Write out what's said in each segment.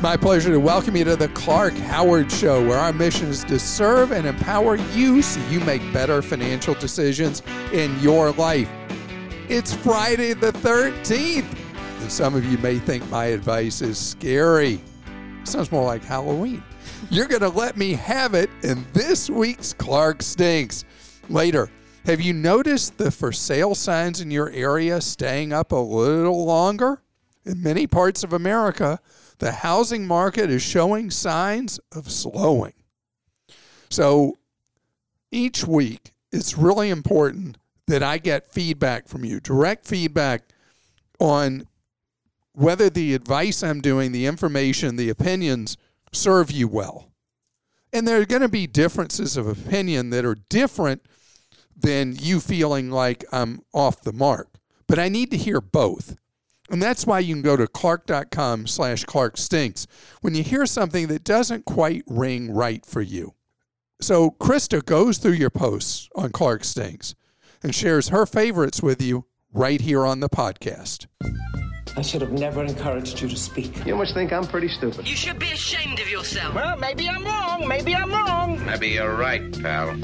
my pleasure to welcome you to the Clark Howard Show, where our mission is to serve and empower you so you make better financial decisions in your life. It's Friday the 13th, and some of you may think my advice is scary. It sounds more like Halloween. You're going to let me have it in this week's Clark Stinks. Later, have you noticed the for sale signs in your area staying up a little longer? In many parts of America, the housing market is showing signs of slowing. So each week, it's really important that I get feedback from you, direct feedback on whether the advice I'm doing, the information, the opinions serve you well. And there are going to be differences of opinion that are different than you feeling like I'm off the mark. But I need to hear both. And that's why you can go to clark.com/ClarkStinks when you hear something that doesn't quite ring right for you. So Krista goes through your posts on Clark Stinks and shares her favorites with you right here on the podcast. I should have never encouraged you to speak. You must think I'm pretty stupid. You should be ashamed of yourself. Well, maybe I'm wrong. Maybe I'm wrong. Maybe you're right, pal.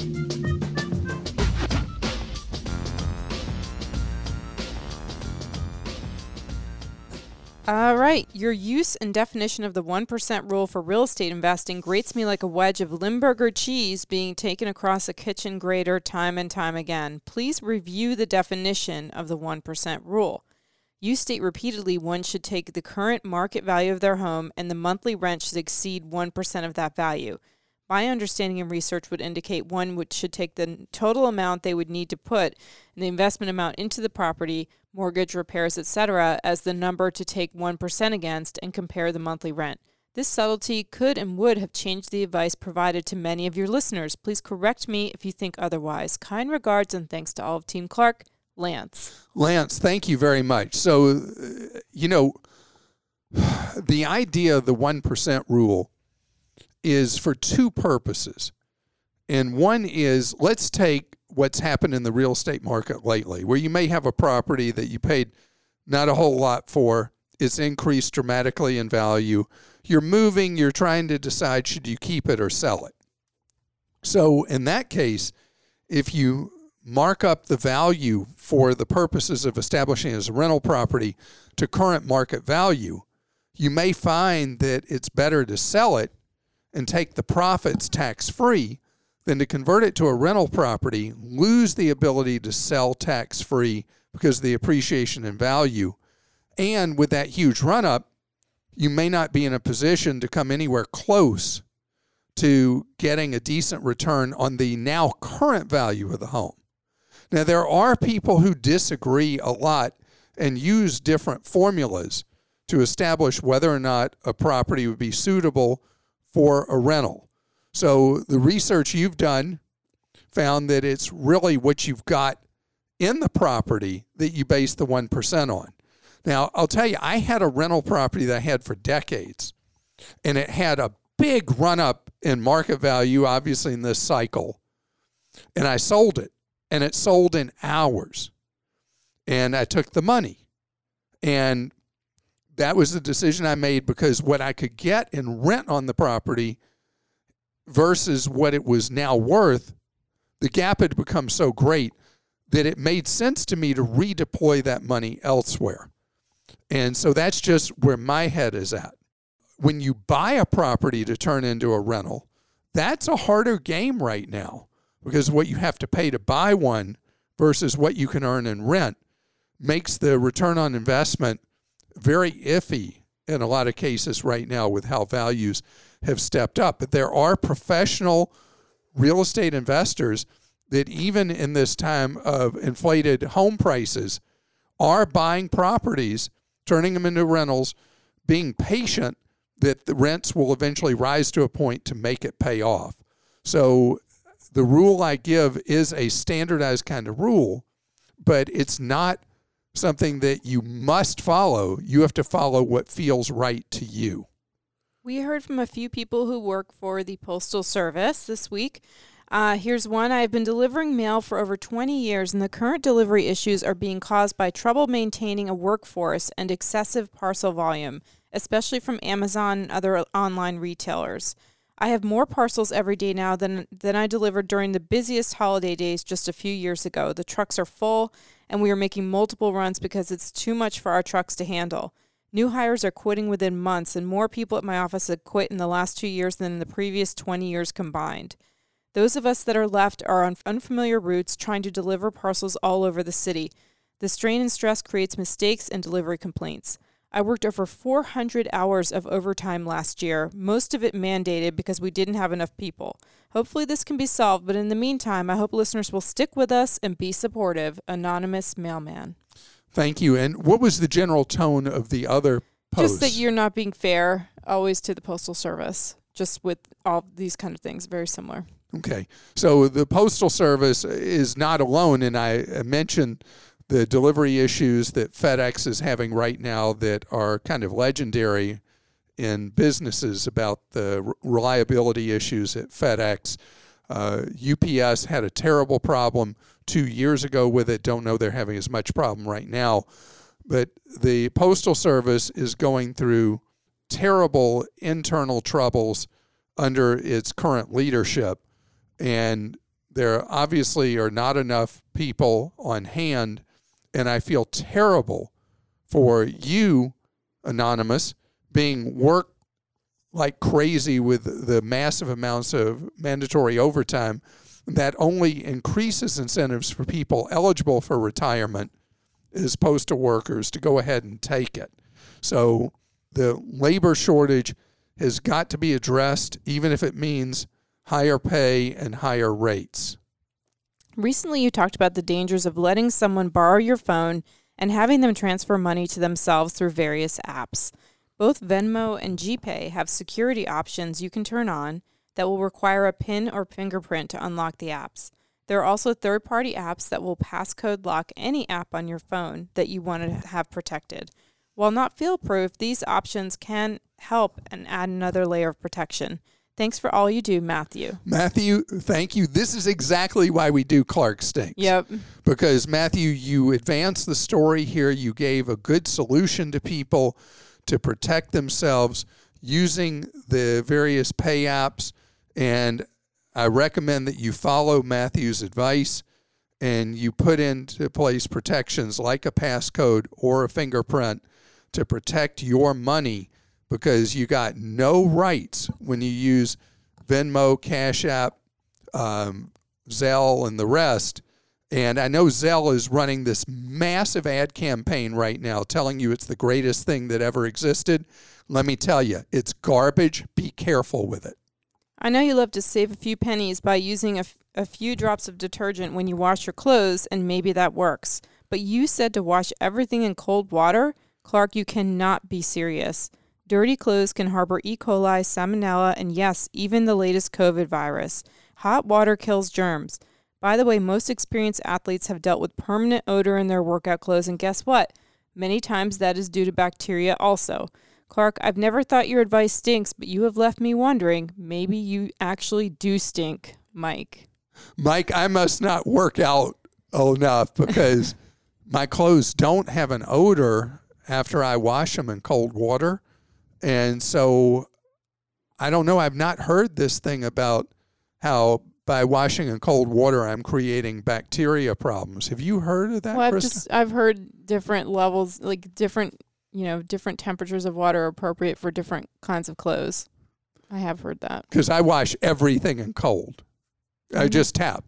All right. Your use and definition of the 1% rule for real estate investing grates me like a wedge of Limburger cheese being taken across a kitchen grater time and time again. Please review the definition of the 1% rule. You state repeatedly one should take the current market value of their home and the monthly rent should exceed 1% of that value. My understanding and research would indicate one should take the total amount they would need to put in the investment amount into the property, mortgage, repairs, etc., as the number to take 1% against and compare the monthly rent. This subtlety could and would have changed the advice provided to many of your listeners. Please correct me if you think otherwise. Kind regards and thanks to all of Team Clark. Lance. Lance, thank you very much. So, the idea of the 1% rule is for two purposes. And one is, let's take what's happened in the real estate market lately, where you may have a property that you paid not a whole lot for. It's increased dramatically in value. You're moving, you're trying to decide, should you keep it or sell it? So in that case, if you mark up the value for the purposes of establishing it as a rental property to current market value, you may find that it's better to sell it and take the profits tax-free than to convert it to a rental property, lose the ability to sell tax-free because of the appreciation in value. And with that huge run-up, you may not be in a position to come anywhere close to getting a decent return on the now current value of the home. Now, there are people who disagree a lot and use different formulas to establish whether or not a property would be suitable for a rental. So the research you've done found that it's really what you've got in the property that you base the 1% on. Now, I'll tell you, I had a rental property that I had for decades, and it had a big run-up in market value, obviously, in this cycle, and I sold it, and it sold in hours, and I took the money, and that was the decision I made because what I could get in rent on the property versus what it was now worth, the gap had become so great that it made sense to me to redeploy that money elsewhere. And so that's just where my head is at. When you buy a property to turn into a rental, that's a harder game right now because what you have to pay to buy one versus what you can earn in rent makes the return on investment very iffy in a lot of cases right now with how values have stepped up. But there are professional real estate investors that even in this time of inflated home prices are buying properties, turning them into rentals, being patient that the rents will eventually rise to a point to make it pay off. So the rule I give is a standardized kind of rule, but it's not something that you must follow. You have to follow what feels right to you. We heard from a few people who work for the Postal Service this week. Here's one. I have been delivering mail for over 20 years, and the current delivery issues are being caused by trouble maintaining a workforce and excessive parcel volume. especially from Amazon and other online retailers. I have more parcels every day now than I delivered during the busiest holiday days just a few years ago. The trucks are full, and we are making multiple runs because it's too much for our trucks to handle. New hires are quitting within months, and more people at my office have quit in the last 2 years than in the previous 20 years combined. Those of us that are left are on unfamiliar routes trying to deliver parcels all over the city. The strain and stress creates mistakes and delivery complaints. I worked over 400 hours of overtime last year, most of it mandated because we didn't have enough people. Hopefully this can be solved, but in the meantime, I hope listeners will stick with us and be supportive. Anonymous Mailman. Thank you. And what was the general tone of the other posts? Just that you're not being fair always to the Postal Service, just with all these kind of things, very similar. Okay. So the Postal Service is not alone, and I mentioned the delivery issues that FedEx is having right now that are kind of legendary in businesses about the reliability issues at FedEx. UPS had a terrible problem 2 years ago with it. Don't know they're having as much problem right now. But the Postal Service is going through terrible internal troubles under its current leadership. And there obviously are not enough people on hand. And I feel terrible for you, Anonymous, being worked like crazy with the massive amounts of mandatory overtime that only increases incentives for people eligible for retirement as postal workers to go ahead and take it. So the labor shortage has got to be addressed, even if it means higher pay and higher rates. Recently, you talked about the dangers of letting someone borrow your phone and having them transfer money to themselves through various apps. Both Venmo and GPay have security options you can turn on that will require a PIN or fingerprint to unlock the apps. There are also third-party apps that will passcode lock any app on your phone that you want to have protected. While not field-proof, these options can help and add another layer of protection. Thanks for all you do, Matthew. Matthew, thank you. This is exactly why we do Clark Stinks. Yep. Because, Matthew, you advanced the story here. You gave a good solution to people to protect themselves using the various pay apps. And I recommend that you follow Matthew's advice and you put into place protections like a passcode or a fingerprint to protect your money, because you got no rights when you use Venmo, Cash App, Zelle, and the rest. And I know Zelle is running this massive ad campaign right now telling you it's the greatest thing that ever existed. Let me tell you, it's garbage. Be careful with it. I know you love to save a few pennies by using a few drops of detergent when you wash your clothes, and maybe that works. But you said to wash everything in cold water? Clark, you cannot be serious. Dirty clothes can harbor E. coli, salmonella, and yes, even the latest COVID virus. Hot water kills germs. By the way, most experienced athletes have dealt with permanent odor in their workout clothes, and guess what? Many times that is due to bacteria also. Clark, I've never thought your advice stinks, but you have left me wondering, maybe you actually do stink, Mike. Mike, I must not work out enough because my clothes don't have an odor after I wash them in cold water. And so I don't know. I've not heard this thing about how by washing in cold water I'm creating bacteria problems. Have you heard of that, well, Krista? I've heard different levels, like different temperatures of water are appropriate for different kinds of clothes. I have heard that. Because I wash everything in cold. Mm-hmm. I just tap,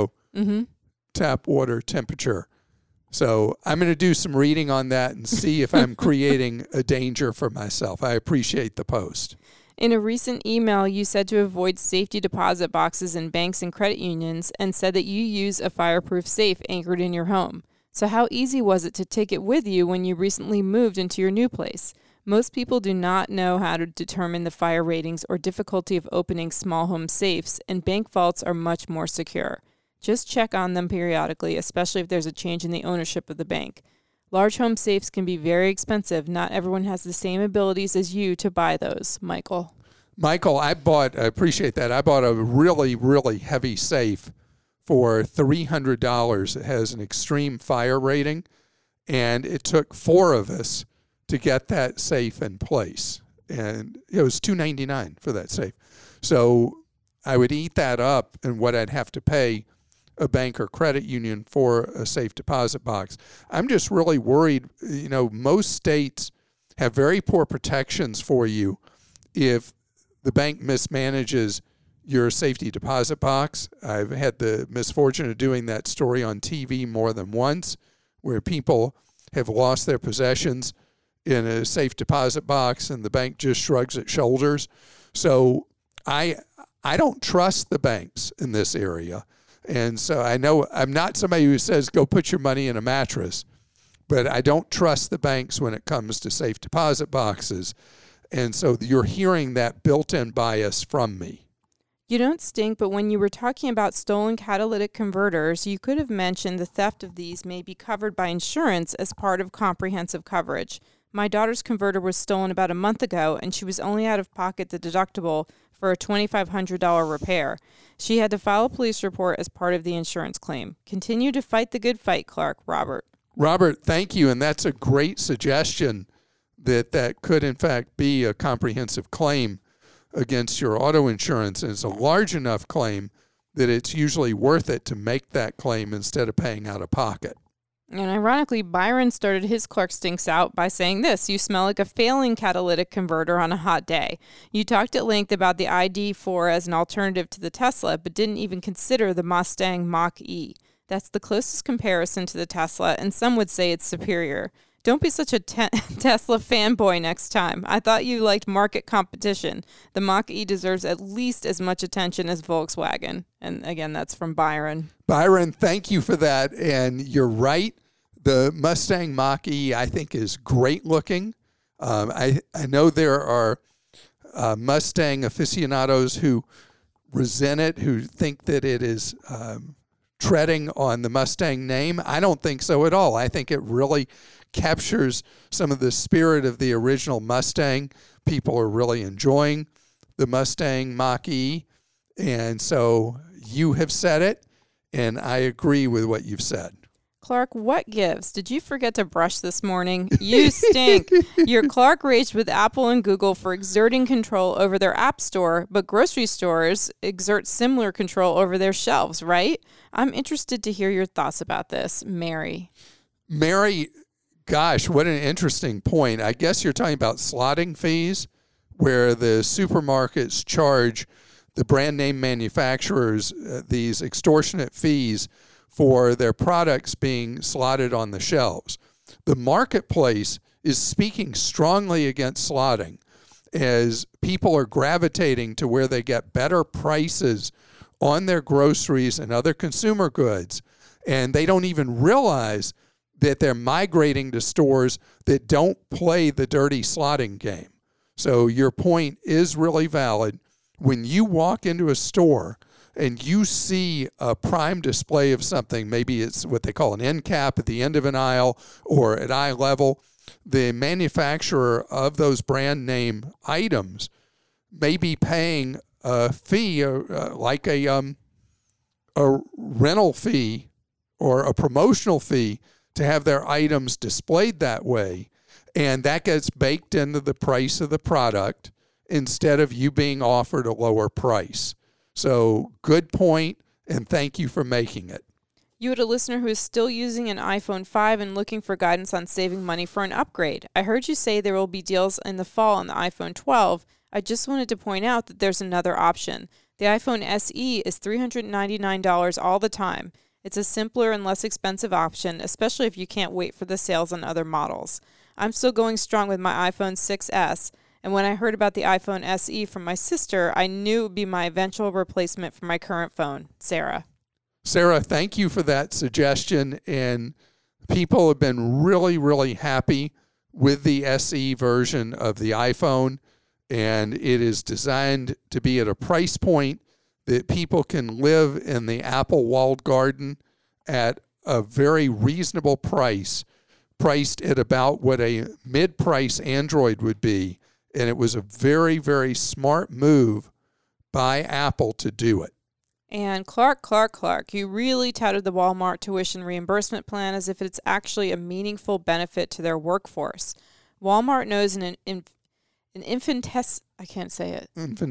tap water temperature. So I'm going to do some reading on that and see if I'm creating a danger for myself. I appreciate the post. In a recent email, you said to avoid safety deposit boxes in banks and credit unions and said that you use a fireproof safe anchored in your home. So how easy was it to take it with you when you recently moved into your new place? Most people do not know how to determine the fire ratings or difficulty of opening small home safes, and bank vaults are much more secure. Just check on them periodically, especially if there's a change in the ownership of the bank. Large home safes can be very expensive. Not everyone has the same abilities as you to buy those, Michael. Michael, I appreciate that. I bought a really, really heavy safe for $300. It has an extreme fire rating, and it took 4 of us to get that safe in place. And it was $299 for that safe. So I would eat that up and what I'd have to pay a bank or credit union for a safe deposit box. I'm just really worried. Most states have very poor protections for you if the bank mismanages your safety deposit box. I've had the misfortune of doing that story on TV more than once, where people have lost their possessions in a safe deposit box and the bank just shrugs its shoulders. So I don't trust the banks in this area. And so I know I'm not somebody who says go put your money in a mattress, but I don't trust the banks when it comes to safe deposit boxes. And so you're hearing that built-in bias from me. You don't stink, but when you were talking about stolen catalytic converters, you could have mentioned the theft of these may be covered by insurance as part of comprehensive coverage. My daughter's converter was stolen about a month ago, and she was only out of pocket the deductible for a $2,500 repair. She had to file a police report as part of the insurance claim. Continue to fight the good fight, Clark. Robert. Robert, thank you, and that's a great suggestion that could, in fact, be a comprehensive claim against your auto insurance, and it's a large enough claim that it's usually worth it to make that claim instead of paying out of pocket. And ironically, Byron started his Clark Stinks out by saying this: you smell like a failing catalytic converter on a hot day. You talked at length about the ID4 as an alternative to the Tesla, but didn't even consider the Mustang Mach-E. That's the closest comparison to the Tesla, and some would say it's superior. Don't be such a Tesla fanboy next time. I thought you liked market competition. The Mach-E deserves at least as much attention as Volkswagen. And again, that's from Byron. Byron, thank you for that. And you're right. The Mustang Mach-E, I think, is great looking. I know there are Mustang aficionados who resent it, who think that it is treading on the Mustang name. I don't think so at all. I think it really captures some of the spirit of the original Mustang. People are really enjoying the Mustang Mach-E. And so you have said it, and I agree with what you've said. Clark, what gives? Did you forget to brush this morning? You stink. Your Clark raged with Apple and Google for exerting control over their app store, but grocery stores exert similar control over their shelves, right? I'm interested to hear your thoughts about this. Mary, gosh, what an interesting point. I guess you're talking about slotting fees, where the supermarkets charge the brand name manufacturers these extortionate fees for their products being slotted on the shelves. The marketplace is speaking strongly against slotting as people are gravitating to where they get better prices on their groceries and other consumer goods, and they don't even realize that they're migrating to stores that don't play the dirty slotting game. So your point is really valid. When you walk into a store and you see a prime display of something, maybe it's what they call an end cap at the end of an aisle or at eye level, the manufacturer of those brand name items may be paying a fee like a rental fee or a promotional fee to have their items displayed that way, and that gets baked into the price of the product instead of you being offered a lower price. So good point, and thank you for making it. You had a listener who is still using an iPhone 5 and looking for guidance on saving money for an upgrade. I heard you say there will be deals in the fall on the iPhone 12. I just wanted to point out that there's another option. The iPhone SE is $399 all the time. It's a simpler and less expensive option, especially if you can't wait for the sales on other models. I'm still going strong with my iPhone 6S, and when I heard about the iPhone SE from my sister, I knew it would be my eventual replacement for my current phone. Sarah, thank you for that suggestion, and people have been really, really happy with the SE version of the iPhone, and it is designed to be at a price point that people can live in the Apple walled garden at a very reasonable price, priced at about what a mid-price Android would be. And it was a very, very smart move by Apple to do it. And Clark, you really touted the Walmart tuition reimbursement plan as if it's actually a meaningful benefit to their workforce. Walmart knows I can't say it.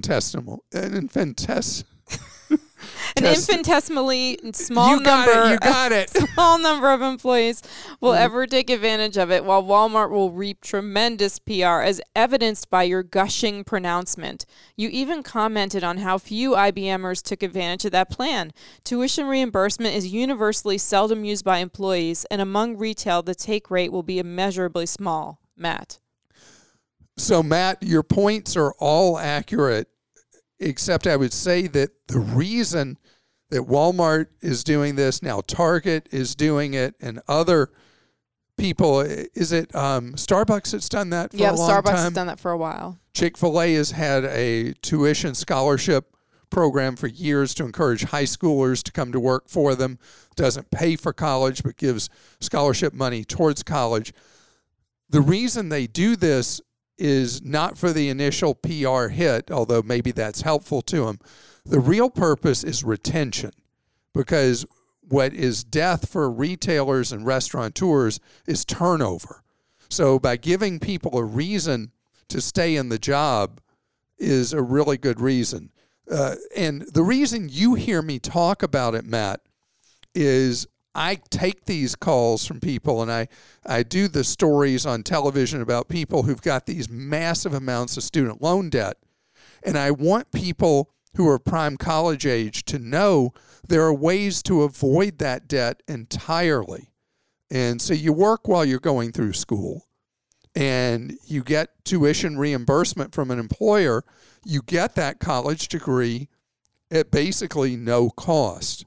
An infinitesimally small small number of employees will ever take advantage of it, while Walmart will reap tremendous PR, as evidenced by your gushing pronouncement. You even commented on how few IBMers took advantage of that plan. Tuition reimbursement is universally seldom used by employees, and among retail, the take rate will be immeasurably small. Matt. So, Matt, your points are all accurate, except I would say that the reason that Walmart is doing this, now Target is doing it, and other people, is it Starbucks that's done that for a long time? Starbucks has done that for a while. Chick-fil-A has had a tuition scholarship program for years to encourage high schoolers to come to work for them. Doesn't pay for college, but gives scholarship money towards college. The reason they do this is not for the initial PR hit, although maybe that's helpful to them. The real purpose is retention, because what is death for retailers and restaurateurs is turnover. So by giving people a reason to stay in the job is a really good reason. And the reason you hear me talk about it, Matt, is I take these calls from people, and I do the stories on television about people who've got these massive amounts of student loan debt. And I want people who are prime college age to know there are ways to avoid that debt entirely. And so you work while you're going through school, and you get tuition reimbursement from an employer. You get that college degree at basically no cost.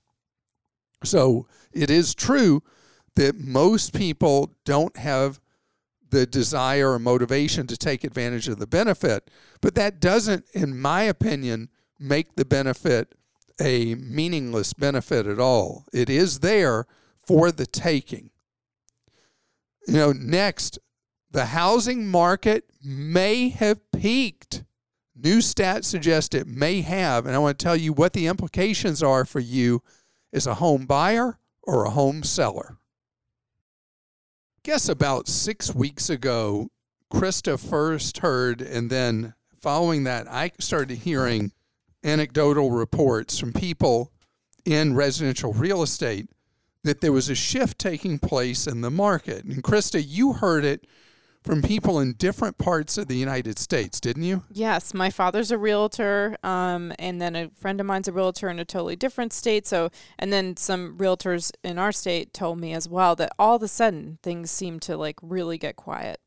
So it is true that most people don't have the desire or motivation to take advantage of the benefit, but that doesn't, in my opinion, make the benefit a meaningless benefit at all. It is there for the taking. Next, the housing market may have peaked. New stats suggest it may have, and I want to tell you what the implications are for you as a home buyer or a home seller. Guess about 6 weeks ago, Krista first heard, and then following that, I started hearing anecdotal reports from people in residential real estate that there was a shift taking place in the market. And Krista, you heard it from people in different parts of the United States, didn't you? Yes, my father's a realtor, and then a friend of mine's a realtor in a totally different state. And then some realtors in our state told me as well that all of a sudden things seem to really get quiet.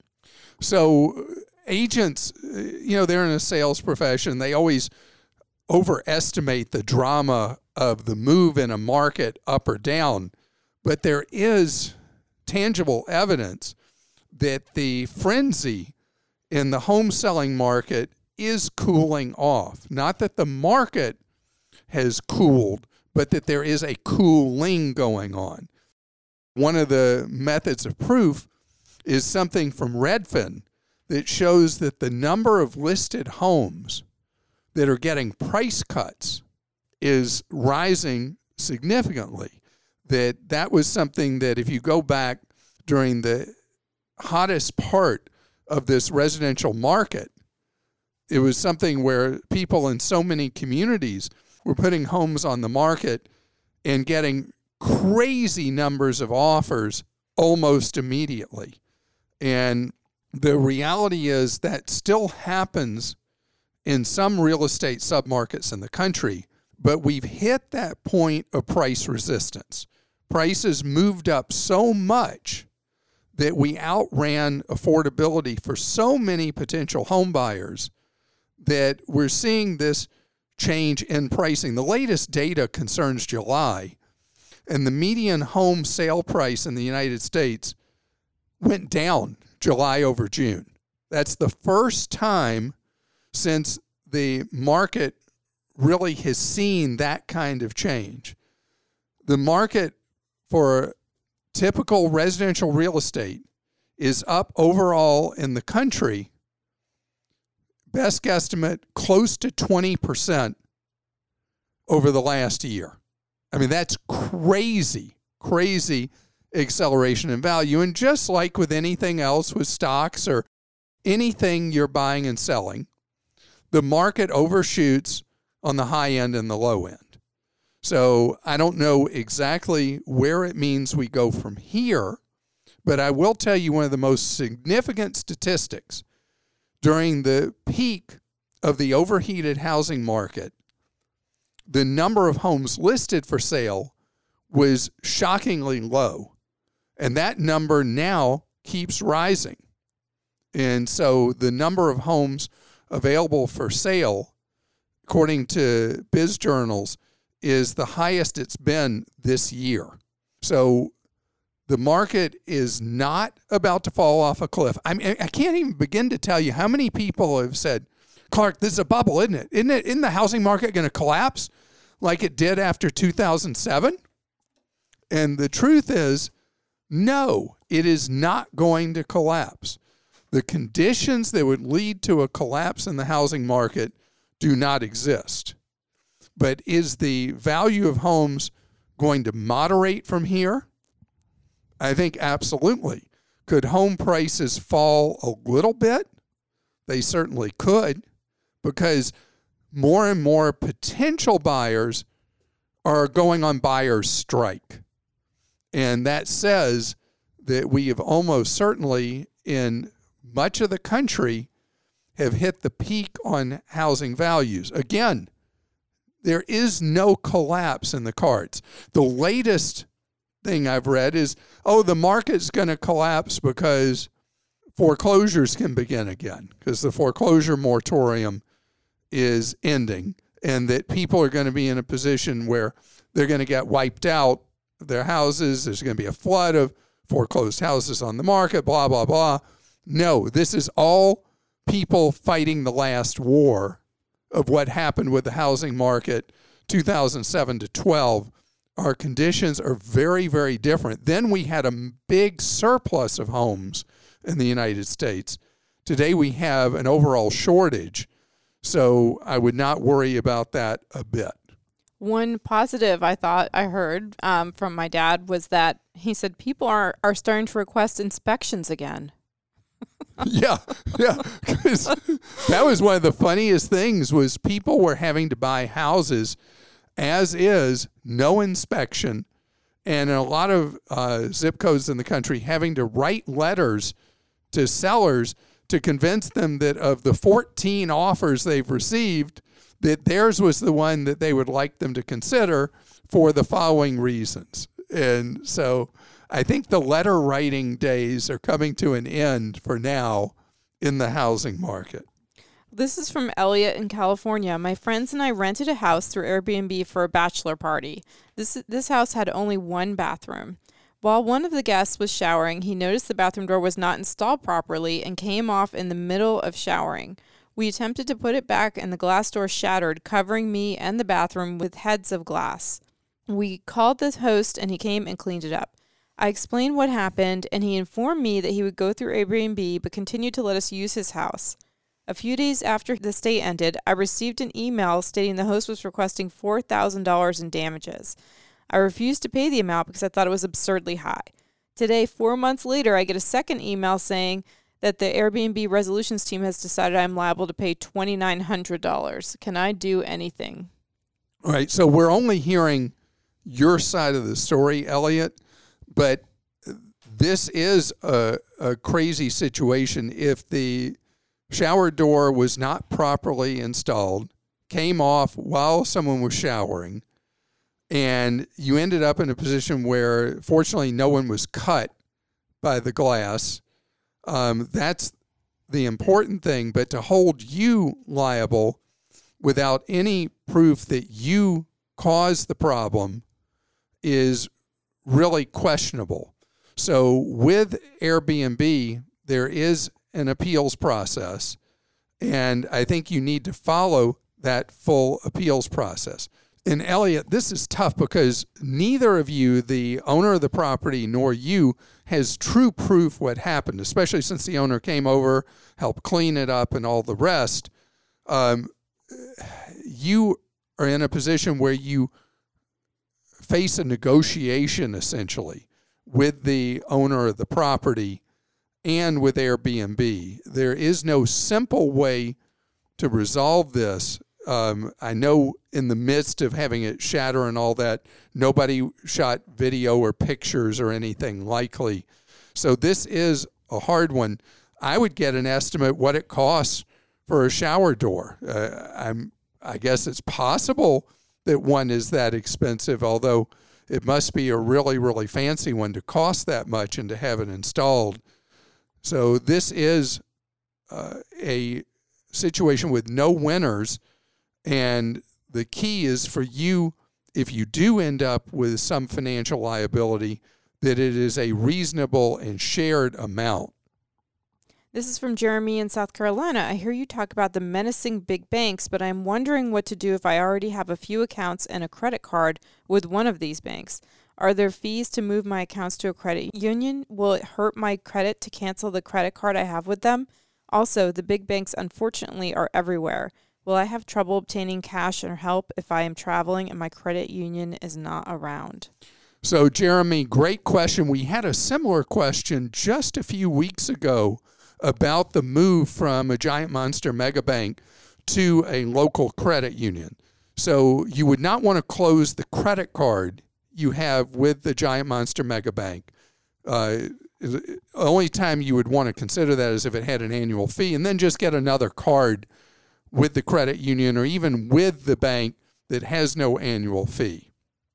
So agents, they're in a sales profession. They always overestimate the drama of the move in a market up or down, but there is tangible evidence that the frenzy in the home selling market is cooling off. Not that the market has cooled, but that there is a cooling going on. One of the methods of proof is something from Redfin that shows that the number of listed homes that are getting price cuts is rising significantly. That was something that if you go back during the hottest part of this residential market, it was something where people in so many communities were putting homes on the market and getting crazy numbers of offers almost immediately. And the reality is that still happens in some real estate submarkets in the country, but we've hit that point of price resistance. Prices moved up so much that we outran affordability for so many potential home buyers that we're seeing this change in pricing. The latest data concerns July, and the median home sale price in the United States went down July over June. That's the first time since the market really has seen that kind of change. The market for typical residential real estate is up overall in the country, best guesstimate, close to 20% over the last year. I mean, that's crazy acceleration in value. And just like with anything else with stocks or anything you're buying and selling, the market overshoots on the high end and the low end. So I don't know exactly where it means we go from here, but I will tell you one of the most significant statistics during the peak of the overheated housing market. The number of homes listed for sale was shockingly low, and that number now keeps rising. And so the number of homes available for sale, according to Biz Journals, is the highest it's been this year. So the market is not about to fall off a cliff. I mean, I can't even begin to tell you how many people have said, Clark, this is a bubble, isn't it? Isn't the housing market going to collapse like it did after 2007? And the truth is, no, it is not going to collapse. The conditions that would lead to a collapse in the housing market do not exist. But is the value of homes going to moderate from here? I think absolutely. Could home prices fall a little bit? They certainly could, because more and more potential buyers are going on buyer's strike. And that says that we have almost certainly, in much of the country, have hit the peak on housing values. Again, there is no collapse in the cards. The latest thing I've read is, the market's going to collapse because foreclosures can begin again, because the foreclosure moratorium is ending, and that people are going to be in a position where they're going to get wiped out of their houses. There's going to be a flood of foreclosed houses on the market, blah, blah, blah. No, this is all people fighting the last war of what happened with the housing market 2007 to 12. Our conditions are very, very different. Then we had a big surplus of homes in the United States. Today we have an overall shortage. So I would not worry about that a bit. One positive I thought I heard from my dad was that he said people are starting to request inspections again. Yeah. Because that was one of the funniest things, was people were having to buy houses as is, no inspection, and in a lot of zip codes in the country having to write letters to sellers to convince them that of the 14 offers they've received, that theirs was the one that they would like them to consider for the following reasons. And so I think the letter writing days are coming to an end for now in the housing market. This is from Elliot in California. My friends and I rented a house through Airbnb for a bachelor party. This house had only one bathroom. While one of the guests was showering, he noticed the bathroom door was not installed properly and came off in the middle of showering. We attempted to put it back and the glass door shattered, covering me and the bathroom with heads of glass. We called the host and he came and cleaned it up. I explained what happened and he informed me that he would go through Airbnb but continued to let us use his house. A few days after the stay ended, I received an email stating the host was requesting $4,000 in damages. I refused to pay the amount because I thought it was absurdly high. Today, 4 months later, I get a second email saying that the Airbnb resolutions team has decided I'm liable to pay $2,900. Can I do anything? All right, so we're only hearing your side of the story, Elliot, but this is a crazy situation. If the shower door was not properly installed, came off while someone was showering, and you ended up in a position where, fortunately, no one was cut by the glass, that's the important thing. But to hold you liable without any proof that you caused the problem is really questionable. So with Airbnb, there is an appeals process, and I think you need to follow that full appeals process. And Elliot, this is tough because neither of you, the owner of the property nor you, has true proof what happened, especially since the owner came over, helped clean it up and all the rest. You are in a position where you face a negotiation essentially with the owner of the property, and with Airbnb. There is no simple way to resolve this. I know in the midst of having it shatter and all that, nobody shot video or pictures or anything likely. So this is a hard one. I would get an estimate what it costs for a shower door. I guess it's possible that one is that expensive, although it must be a really, really fancy one to cost that much and to have it installed. So this is a situation with no winners, and the key is for you, if you do end up with some financial liability, that it is a reasonable and shared amount. This is from Jeremy in South Carolina. I hear you talk about the menacing big banks, but I'm wondering what to do if I already have a few accounts and a credit card with one of these banks. Are there fees to move my accounts to a credit union? Will it hurt my credit to cancel the credit card I have with them? Also, the big banks, unfortunately, are everywhere. Will I have trouble obtaining cash or help if I am traveling and my credit union is not around? So, Jeremy, great question. We had a similar question just a few weeks ago about the move from a giant monster mega bank to a local credit union. So you would not want to close the credit card you have with the giant monster mega bank. The only time you would want to consider that is if it had an annual fee, and then just get another card with the credit union or even with the bank that has no annual fee.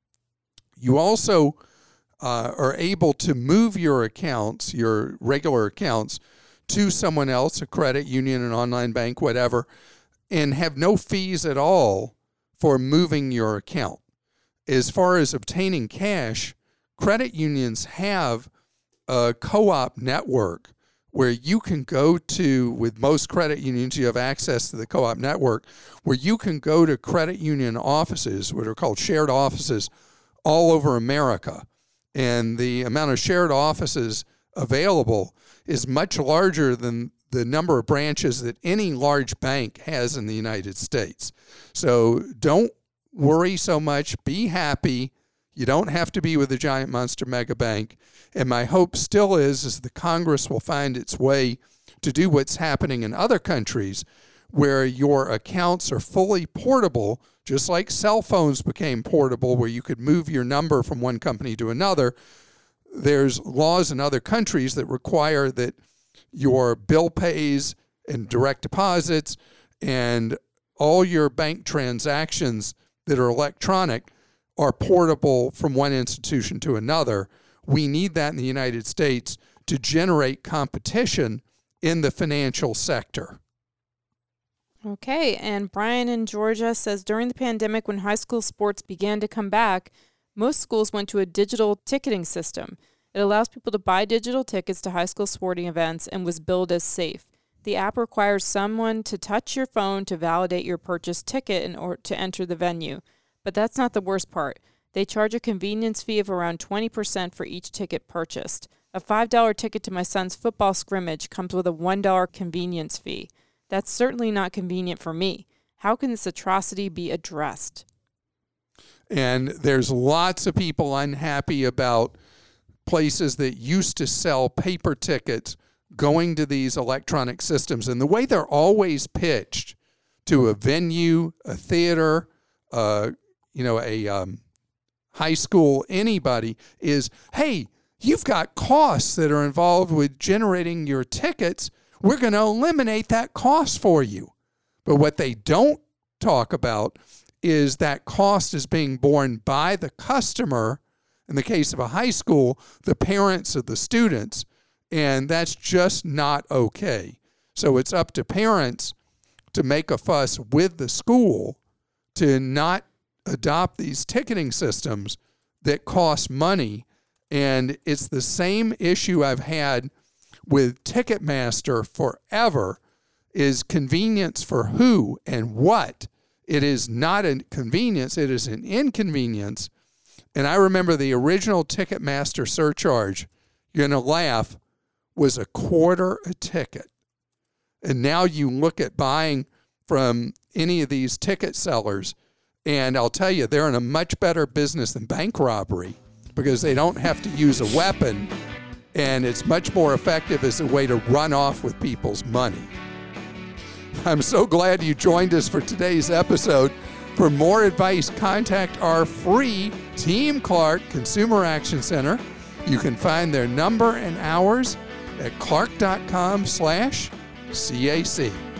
You also are able to move your accounts, your regular accounts, to someone else, a credit union, an online bank, whatever, and have no fees at all for moving your account. As far as obtaining cash, credit unions have a co-op network where you can go to, with most credit unions, you have access to the co-op network, where you can go to credit union offices, what are called shared offices, all over America. And the amount of shared offices available is much larger than the number of branches that any large bank has in the United States. So don't worry so much. Be happy. You don't have to be with the giant monster mega bank. And my hope still is the Congress will find its way to do what's happening in other countries where your accounts are fully portable, just like cell phones became portable, where you could move your number from one company to another. There's laws in other countries that require that your bill pays and direct deposits and all your bank transactions that are electronic are portable from one institution to another. We need that in the United States to generate competition in the financial sector. Okay, and Brian in Georgia says, during the pandemic when high school sports began to come back, most schools went to a digital ticketing system. It allows people to buy digital tickets to high school sporting events and was billed as safe. The app requires someone to touch your phone to validate your purchased ticket in order to enter the venue. But that's not the worst part. They charge a convenience fee of around 20% for each ticket purchased. A $5 ticket to my son's football scrimmage comes with a $1 convenience fee. That's certainly not convenient for me. How can this atrocity be addressed? And there's lots of people unhappy about places that used to sell paper tickets going to these electronic systems. And the way they're always pitched to a venue, a theater, a high school, anybody, is, hey, you've got costs that are involved with generating your tickets. We're going to eliminate that cost for you. But what they don't talk about is that cost is being borne by the customer. In the case of a high school, the parents of the students, and that's just not okay. So it's up to parents to make a fuss with the school to not adopt these ticketing systems that cost money. And it's the same issue I've had with Ticketmaster forever, is convenience for who and what. It is not a convenience, it is an inconvenience. And I remember the original Ticketmaster surcharge, you're going to laugh, was $0.25 a ticket. And now you look at buying from any of these ticket sellers, and I'll tell you, they're in a much better business than bank robbery because they don't have to use a weapon and it's much more effective as a way to run off with people's money. I'm so glad you joined us for today's episode. For more advice, contact our free Team Clark Consumer Action Center. You can find their number and hours at clark.com/CAC.